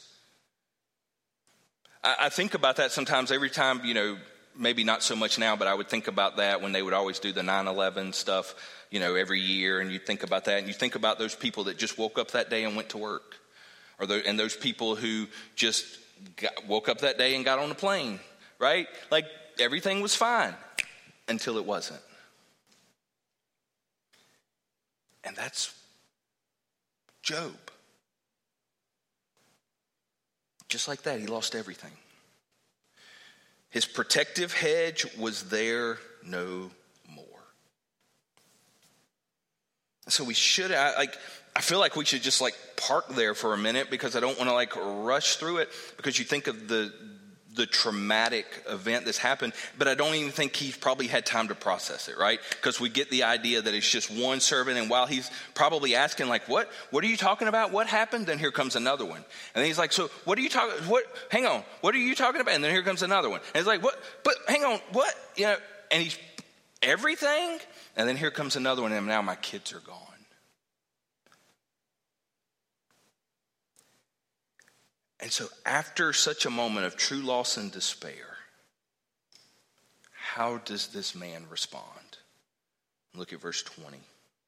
I think about that sometimes every time, maybe not so much now, but I would think about that when they would always do the 9/11 stuff, every year. And you think about that, and you think about those people that just woke up that day and went to work. And those people who just woke up that day and got on a plane, right? Like everything was fine until it wasn't. And that's Job. Just like that, he lost everything. His protective hedge was there no more. So we should, I feel like we should just park there for a minute, because I don't want to rush through it, because you think of the traumatic event that's happened, but I don't even think he's probably had time to process it, right? Because we get the idea that it's just one servant, and while he's probably asking what are you talking about? What happened? Then here comes another one. And then he's like, so what are you talking, hang on, what are you talking about? And then here comes another one. And it's like, what, but hang on, what? And he's, everything? And then here comes another one, and now my kids are gone. And so after such a moment of true loss and despair, how does this man respond? Look at verse 20. It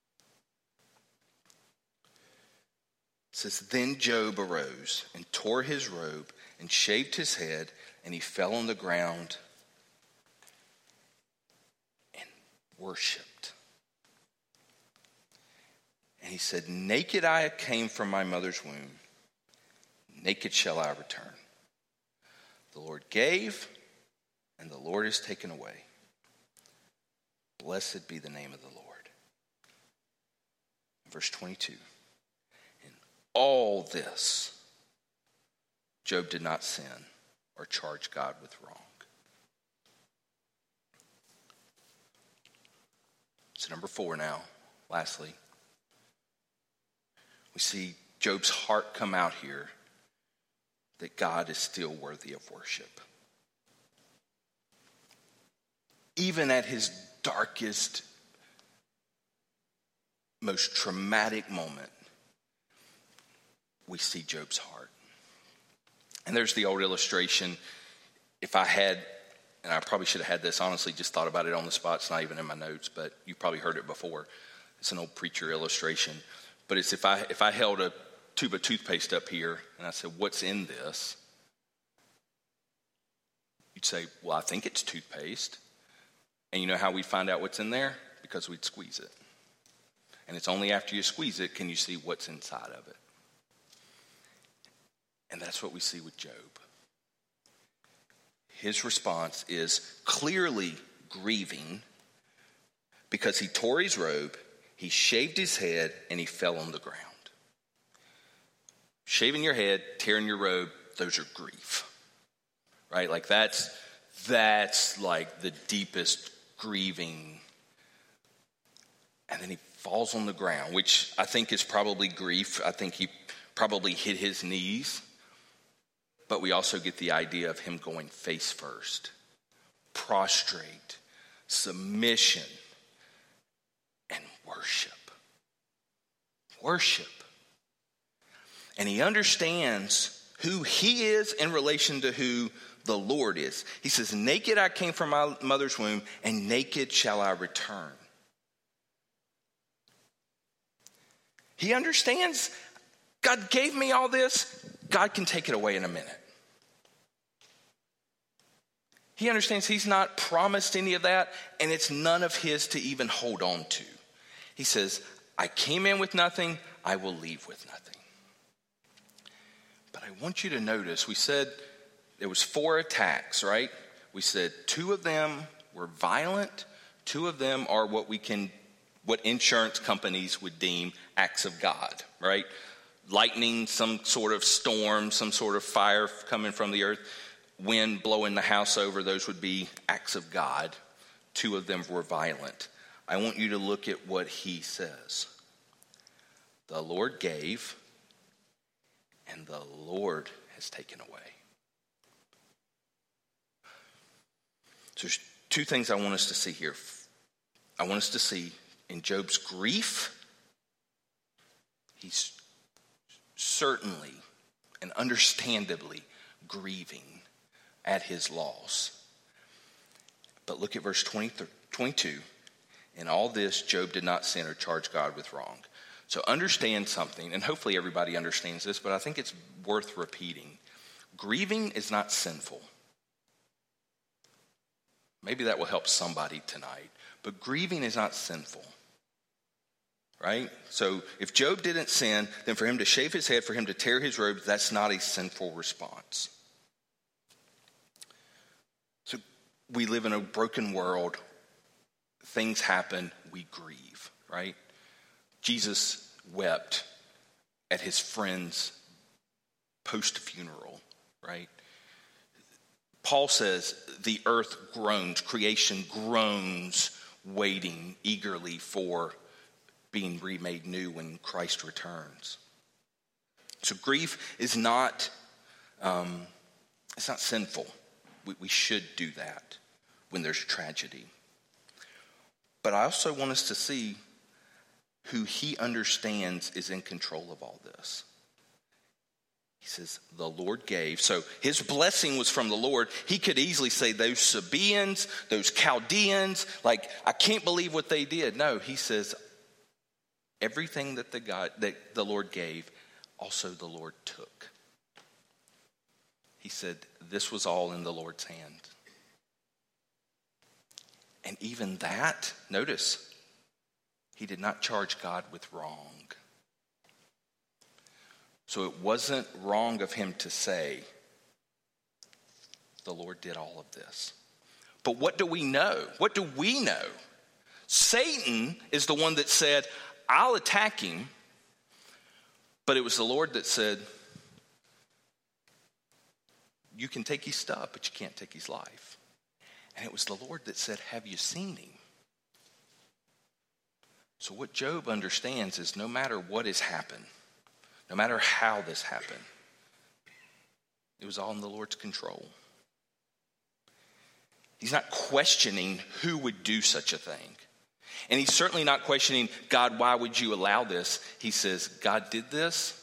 says, then Job arose and tore his robe and shaved his head, and he fell on the ground and worshiped. And he said, naked I came from my mother's womb, naked shall I return. The Lord gave, and the Lord has taken away. Blessed be the name of the Lord. Verse 22. In all this, Job did not sin or charge God with wrong. So number 4 now, lastly, we see Job's heart come out here, that God is still worthy of worship. Even at his darkest, most traumatic moment, we see Job's heart. And there's the old illustration. If I had, and I probably should have had this, honestly, just thought about it on the spot. It's not even in my notes, but you've probably heard it before. It's an old preacher illustration. But it's if I held a tube of toothpaste up here and I said, what's in this? You'd say, well, I think it's toothpaste. And you know how we'd find out what's in there? Because we'd squeeze it. And it's only after you squeeze it can you see what's inside of it. And that's what we see with Job. His response is clearly grieving, because he tore his robe, he shaved his head, and he fell on the ground. Shaving your head, tearing your robe, those are grief, right? Like that's like the deepest grieving. And then he falls on the ground, which I think is probably grief. I think he probably hit his knees. But we also get the idea of him going face first, prostrate, submission, and worship. Worship. And he understands who he is in relation to who the Lord is. He says, naked I came from my mother's womb, and naked shall I return. He understands God gave me all this. God can take it away in a minute. He understands he's not promised any of that, and it's none of his to even hold on to. He says, I came in with nothing, I will leave with nothing. But I want you to notice, we said there was 4 attacks, right? We said 2 of them were violent, 2 of them are what insurance companies would deem acts of God, right? Lightning, some sort of storm, some sort of fire coming from the earth, wind blowing the house over, those would be acts of God. 2 of them were violent. I want you to look at what he says. The Lord gave, and the Lord has taken away. So there's 2 things I want us to see here. I want us to see in Job's grief, he's certainly and understandably grieving at his loss. But look at verse 22. In all this, Job did not sin or charge God with wrong. So understand something, and hopefully everybody understands this, but I think it's worth repeating. Grieving is not sinful. Maybe that will help somebody tonight. But grieving is not sinful. Right? So if Job didn't sin, then for him to shave his head, for him to tear his robes, that's not a sinful response. So we live in a broken world. Things happen, we grieve, right? Jesus wept at his friend's post-funeral, right? Paul says the earth groans, creation groans, waiting eagerly for being remade new when Christ returns. So grief is not, it's not sinful. We should do that when there's tragedy. But I also want us to see who he understands is in control of all this. He says, the Lord gave. So his blessing was from the Lord. He could easily say those Sabaeans, those Chaldeans, like, I can't believe what they did. No, he says, everything that the Lord gave, also the Lord took. He said, this was all in the Lord's hand. And even that, notice, he did not charge God with wrong. So it wasn't wrong of him to say, the Lord did all of this. But what do we know? What do we know? Satan is the one that said, I'll attack him. But it was the Lord that said, you can take his stuff, but you can't take his life. And it was the Lord that said, have you seen him? So what Job understands is no matter what has happened, no matter how this happened, it was all in the Lord's control. He's not questioning who would do such a thing. And he's certainly not questioning, God, why would you allow this? He says, God did this,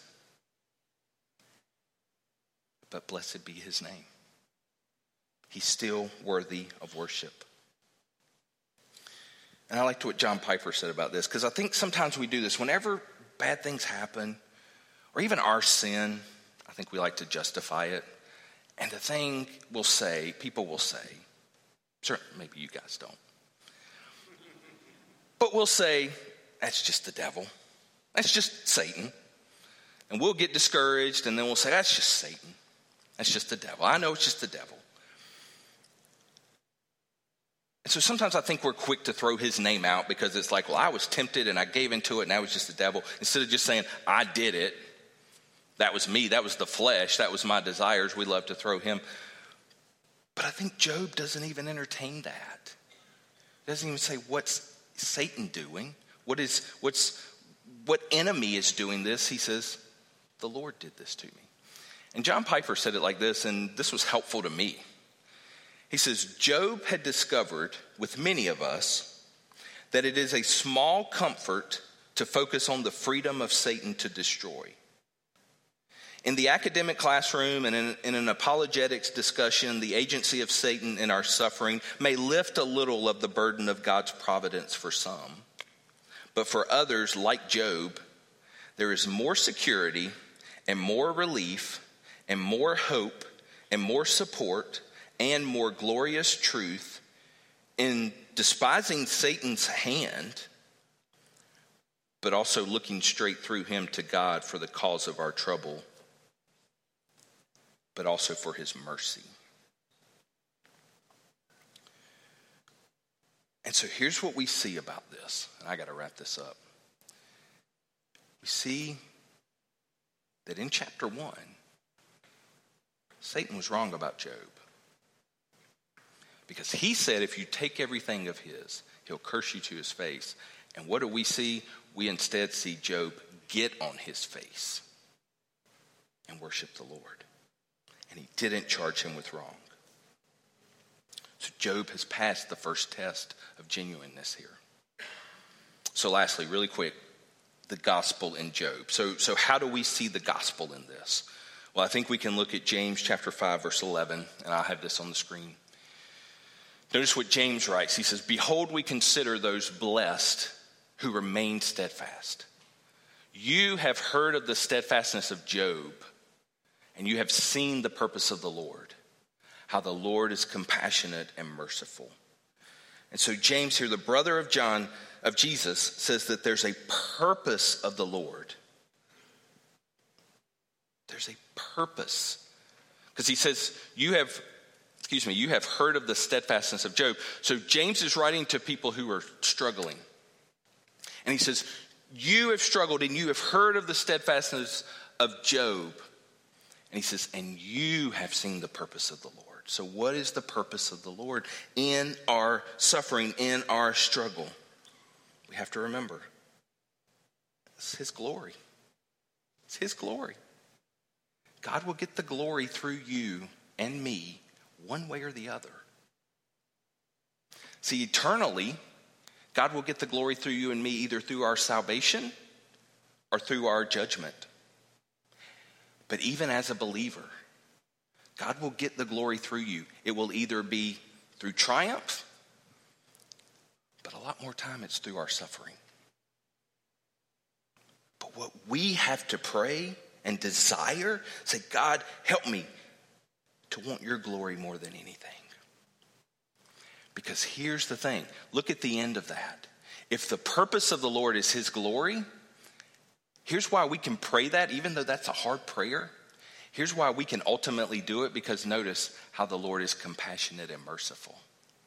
but blessed be his name. He's still worthy of worship. And I liked what John Piper said about this, because I think sometimes we do this. Whenever bad things happen, or even our sin, I think we like to justify it. And the thing people will say, certainly maybe you guys don't, but we'll say, that's just the devil. That's just Satan. And we'll get discouraged, and then we'll say, that's just Satan. That's just the devil. I know it's just the devil. And so sometimes I think we're quick to throw his name out because it's like, well, I was tempted and I gave into it and that was just the devil. Instead of just saying, I did it. That was me. That was the flesh. That was my desires. We love to throw him. But I think Job doesn't even entertain that. He doesn't even say, what's Satan doing? What enemy is doing this? He says, the Lord did this to me. And John Piper said it like this, and this was helpful to me. He says, Job had discovered with many of us that it is a small comfort to focus on the freedom of Satan to destroy. In the academic classroom and in an apologetics discussion, the agency of Satan in our suffering may lift a little of the burden of God's providence for some. But for others, like Job, there is more security and more relief and more hope and more support and more glorious truth in despising Satan's hand, but also looking straight through him to God for the cause of our trouble, but also for his mercy. And so here's what we see about this, and I got to wrap this up. We see that in chapter 1, Satan was wrong about Job. Because he said if you take everything of his, he'll curse you to his face. And what do we see? We instead see Job get on his face and worship the Lord. And he didn't charge him with wrong. So Job has passed the first test of genuineness here. So lastly, really quick, the gospel in Job. So how do we see the gospel in this? Well, I think we can look at James chapter 5, verse 11, and I'll have this on the screen. Notice what James writes. He says, "Behold, we consider those blessed who remain steadfast. You have heard of the steadfastness of Job, and you have seen the purpose of the Lord, how the Lord is compassionate and merciful." And so James here, the brother of John, of Jesus, says that there's a purpose of the Lord. There's a purpose. Because he says, you have heard of the steadfastness of Job. So James is writing to people who are struggling. And he says, you have struggled and you have heard of the steadfastness of Job. And he says, and you have seen the purpose of the Lord. So what is the purpose of the Lord in our suffering, in our struggle? We have to remember, it's his glory. It's his glory. God will get the glory through you and me one way or the other. See, eternally, God will get the glory through you and me either through our salvation or through our judgment. But even as a believer, God will get the glory through you. It will either be through triumph, but a lot more time it's through our suffering. But what we have to pray and desire, say, God, help me to want your glory more than anything. Because here's the thing. Look at the end of that. If the purpose of the Lord is his glory, here's why we can pray that, even though that's a hard prayer. Here's why we can ultimately do it, because notice how the Lord is compassionate and merciful.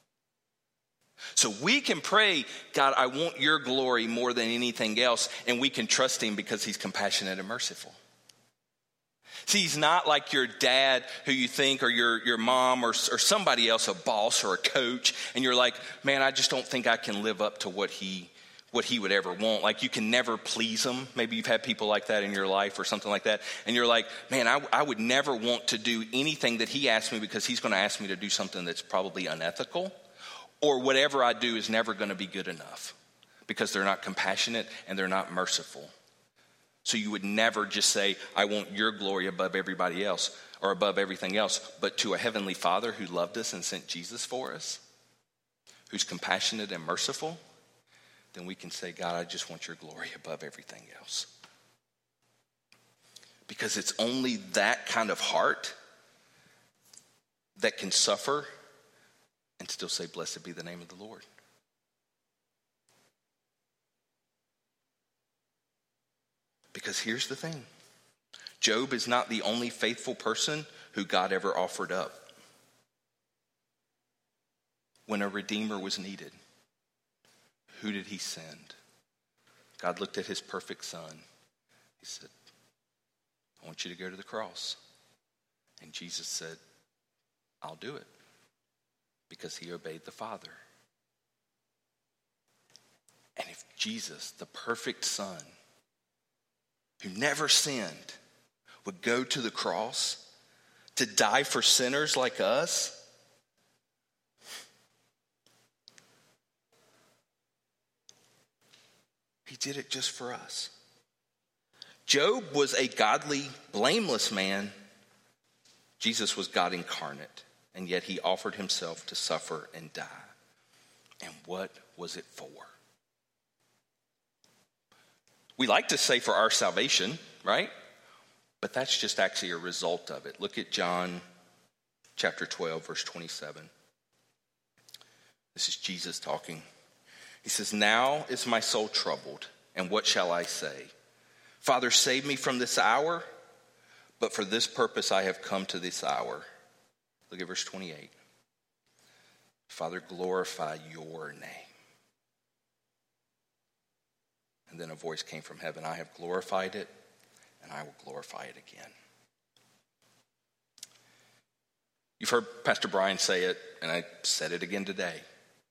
So we can pray, God, I want your glory more than anything else, and we can trust him because he's compassionate and merciful. See, he's not like your dad who you think, or your mom or somebody else, a boss or a coach, and you're like, man, I just don't think I can live up to what he would ever want. Like you can never please him. Maybe you've had people like that in your life or something like that. And you're like, man, I would never want to do anything that he asked me because he's going to ask me to do something that's probably unethical. Or whatever I do is never going to be good enough because they're not compassionate and they're not merciful. So you would never just say, I want your glory above everybody else or above everything else. But to a heavenly Father who loved us and sent Jesus for us, who's compassionate and merciful, then we can say, God, I just want your glory above everything else. Because it's only that kind of heart that can suffer and still say, blessed be the name of the Lord. Because here's the thing. Job is not the only faithful person who God ever offered up when a redeemer was needed. Who did he send? God looked at his perfect son. He said, I want you to go to the cross. And Jesus said, I'll do it. Because he obeyed the Father. And if Jesus, the perfect son, who never sinned, would go to the cross to die for sinners like us, he did it just for us. Job was a godly, blameless man. Jesus was God incarnate, and yet he offered himself to suffer and die. And what was it for? We like to say for our salvation, right? but that's just actually a result of it. Look at John chapter 12, verse 27. This is Jesus talking. He says, "Now is my soul troubled, and what shall I say? Father, save me from this hour, but for this purpose I have come to this hour." Look at verse 28. "Father, glorify your name." And then a voice came from heaven, "I have glorified it, and I will glorify it again." You've heard Pastor Brian say it, and I said it again today.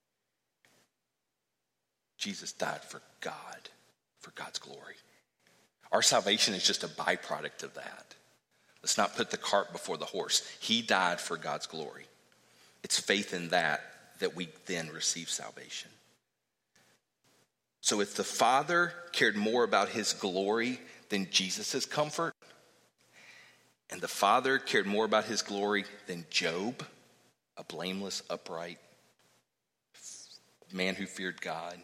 Jesus died for God, for God's glory. Our salvation is just a byproduct of that. Let's not put the cart before the horse. He died for God's glory. It's faith in that we then receive salvation. So if the Father cared more about his glory than Jesus' comfort, and the Father cared more about his glory than Job, a blameless, upright man who feared God,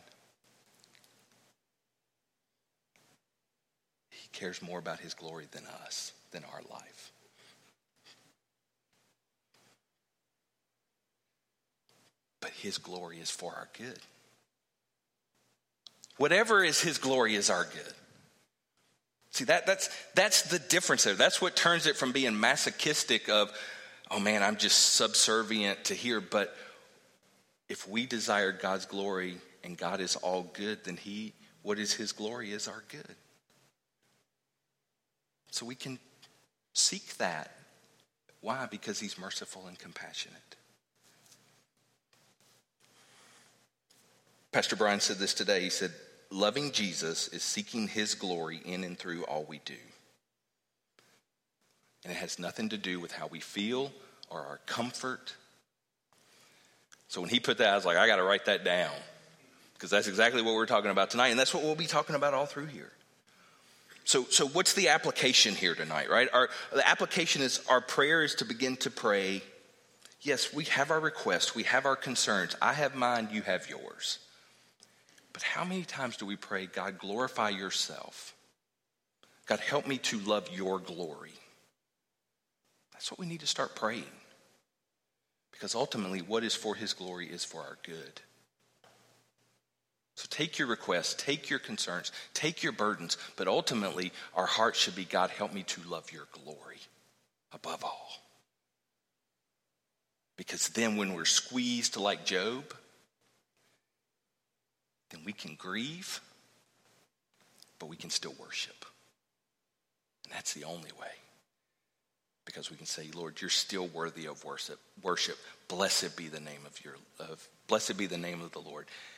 he cares more about his glory than us, than our life. But his glory is for our good. Whatever is his glory is our good. See, that's the difference there. That's what turns it from being masochistic of, oh man, I'm just subservient to here. But if we desire God's glory and God is all good, then what is his glory is our good. So we can seek that. Why? Because he's merciful and compassionate. Pastor Brian said this today. He said, loving Jesus is seeking his glory in and through all we do. And it has nothing to do with how we feel or our comfort. So when he put that, I was like, I got to write that down. Because that's exactly what we're talking about tonight. And that's what we'll be talking about all through here. So what's the application here tonight, right? The application is our prayer is to begin to pray. Yes, we have our requests. We have our concerns. I have mine. You have yours. But how many times do we pray, God, glorify yourself? God, help me to love your glory. That's what we need to start praying. Because ultimately, what is for his glory is for our good. So take your requests, take your concerns, take your burdens, but ultimately, our heart should be, God, help me to love your glory above all. Because then when we're squeezed like Job, then we can grieve, but we can still worship. And that's the only way. Because we can say, Lord, you're still worthy of worship. Blessed be the name of the Lord.